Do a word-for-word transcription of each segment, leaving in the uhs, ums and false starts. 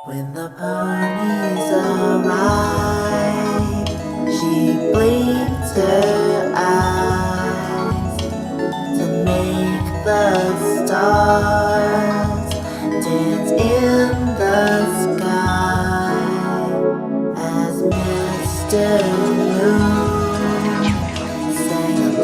When the ponies arrive, she blinks her eyes to make the stars dance in the sky as Mister Moon sang a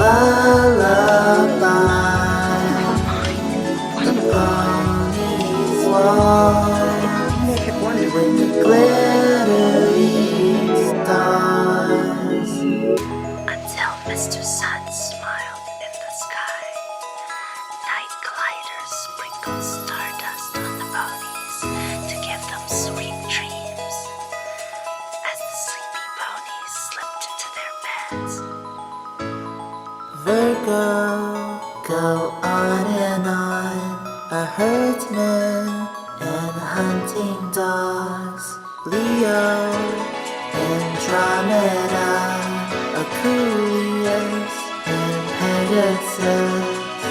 lullaby. The ponies walk with the glittering stars until Mister Sun smiled in the sky. Night gliders sprinkled stardust on the ponies to give them sweet dreams. As the sleepy ponies slipped into their beds, Virgo, go on and on, a herdsman and hunting dogs. Leo, Andromeda, Aquarius and Pegasus.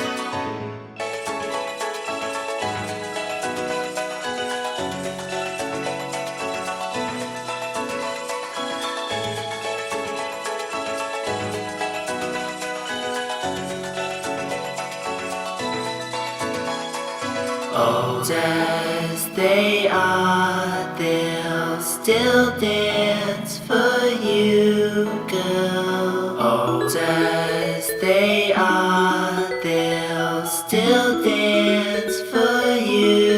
Old as they are, they'll still dance for you, girl. Old as they are, they'll still dance for you.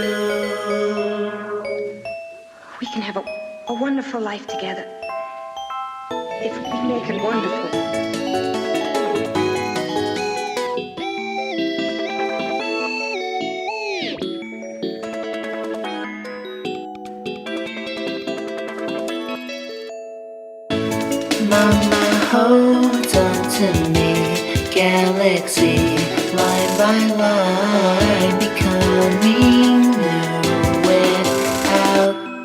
We can have a, a wonderful life together. If we make it wonderful. Mama, hold on to me, galaxy, line by line, becoming new without a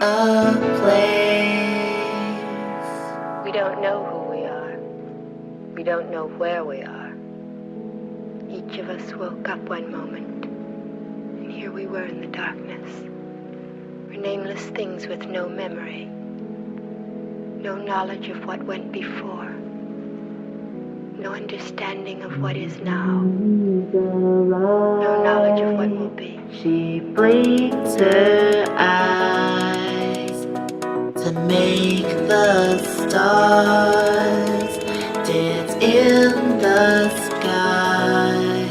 place. We don't know who we are. We don't know where we are. Each of us woke up one moment, and here we were in the darkness. We're nameless things with no memory. No knowledge of what went before. No understanding of what is now. No knowledge of what will be. She blinks her eyes to make the stars dance in the sky.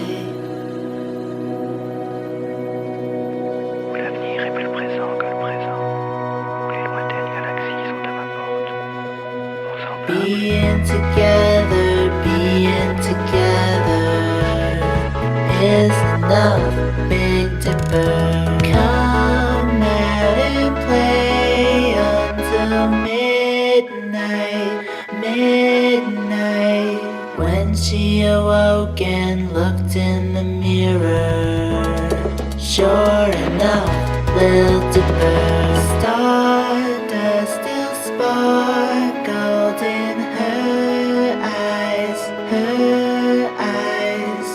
Où l'avenir est plus présent que le présent, où les lointaines galaxies sont à ma porte. On s'en Being together, being together is enough, Big Dipper. Come out and play until midnight, midnight. When she awoke and looked in the mirror, sure enough, Lil Dipper, stardust still sparkled in her eyes, her eyes.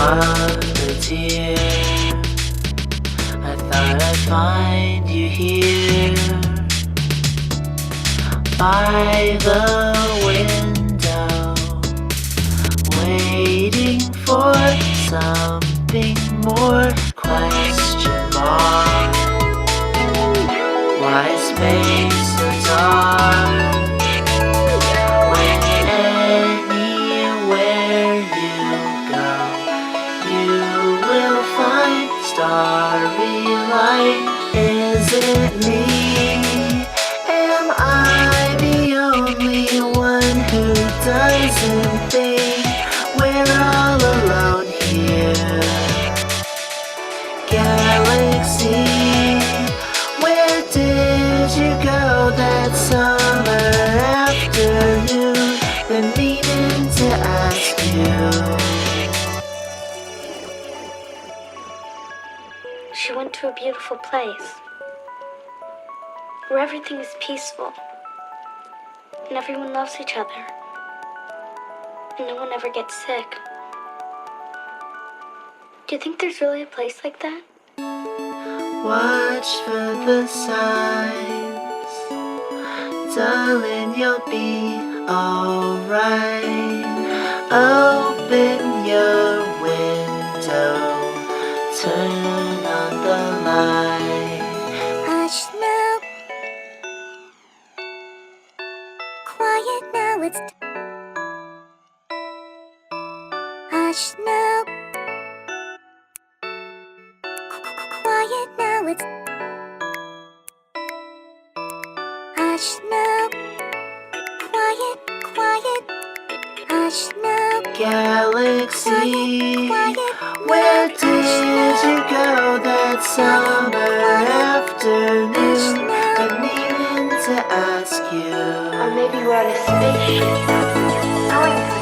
Volunteer, I thought I'd find you here by the window, waiting for something more. Question mark. Why space so dark? When anywhere you go, you will find starry light. Is it me? Am I the only one who doesn't think we're all alone here? Galaxy, where did you go that summer afternoon? Been meaning to ask you. She went to a beautiful place where everything is peaceful and everyone loves each other and no one ever gets sick. Do you think there's really a place like that? Watch for the signs, darling, you'll be alright. Open your window, turn on the light. Hush now, quiet now, it's hush now, quiet now, it's hush now, quiet, quiet, hush now. Galaxy, where did you go that summer afternoon? Been meaning to ask you. Or maybe we're on a spaceship going